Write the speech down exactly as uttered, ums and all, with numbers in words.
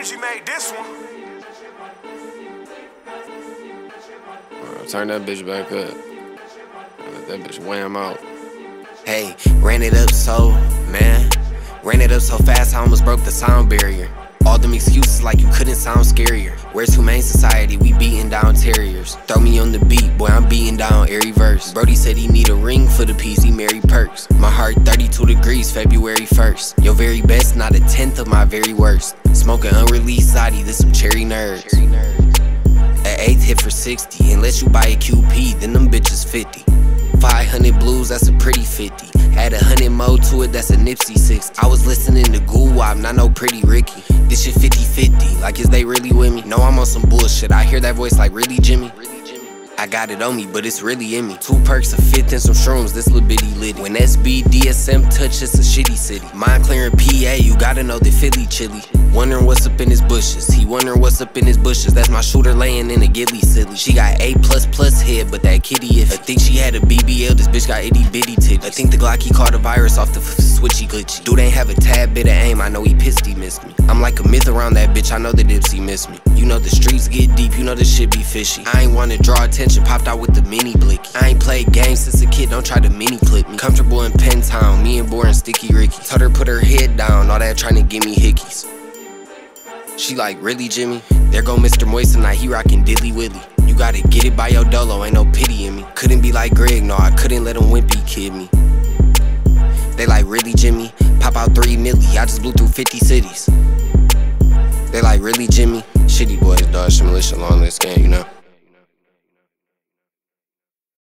Energy made this one. Uh, turn that bitch back up. Let that bitch wham out. Hey, ran it up so, man. Ran it up so fast I almost broke the sound barrier. All them excuses like you couldn't sound scarier. Where's Humane Society? We beating down terriers. Throw me on the beat, boy, I'm beating down every verse. Brody said he need a ring for the peas, he married perks. My heart thirty-two degrees, February first. Your very best, not a tenth of my very worst. Smoking unreleased Zodi, this some cherry nerds. An eighth hit for sixty, unless you buy a Q P, then them bitches fifty. five hundred blues, that's a pretty fifty. Add a hundred more to it, that's a Nipsey sixty. I was listening to Goo Wop, not no Pretty Ricky. This shit fifty fifty, like is they really with me? No, I'm on some bullshit, I hear that voice like really Jimmy? I got it on me, but it's really in me. Two perks, a fifth, and some shrooms, this little bitty litty. When S B D S M touch, it's a shitty city. Mind clearing P A, you gotta know the Philly chili. Wondering what's up in his bushes, he wondering what's up in his bushes. That's my shooter laying in a gilly silly. She got A plus plus head, but that kitty if I think she had a B B L, this bitch got itty bitty titties. I think the Glock he caught a virus off the f switchy glitchy. Dude ain't have a tad bit of aim, I know he pissed he missed me. I'm like a myth around that bitch, I know the Dipsy missed me. You know the streets get deep, you know the shit be fishy. I ain't wanna draw attention, popped out with the mini blicky. I ain't played games since a kid, don't try to mini clip me. Comfortable in Penn Town, me and Boring Sticky Ricky. Told her put her head down, all that trying to give me hickeys. She like, really, Jimmy? There go Mister Moist tonight, he rockin' Diddly Willy. You gotta get it by your dolo, ain't no pity in me. Couldn't be like Greg, no, I couldn't let him wimpy kid me. They like, really, Jimmy? Pop out three milli, I just blew through fifty cities. They like, really, Jimmy? Shitty boys, dodge, militia, long list gang, you know?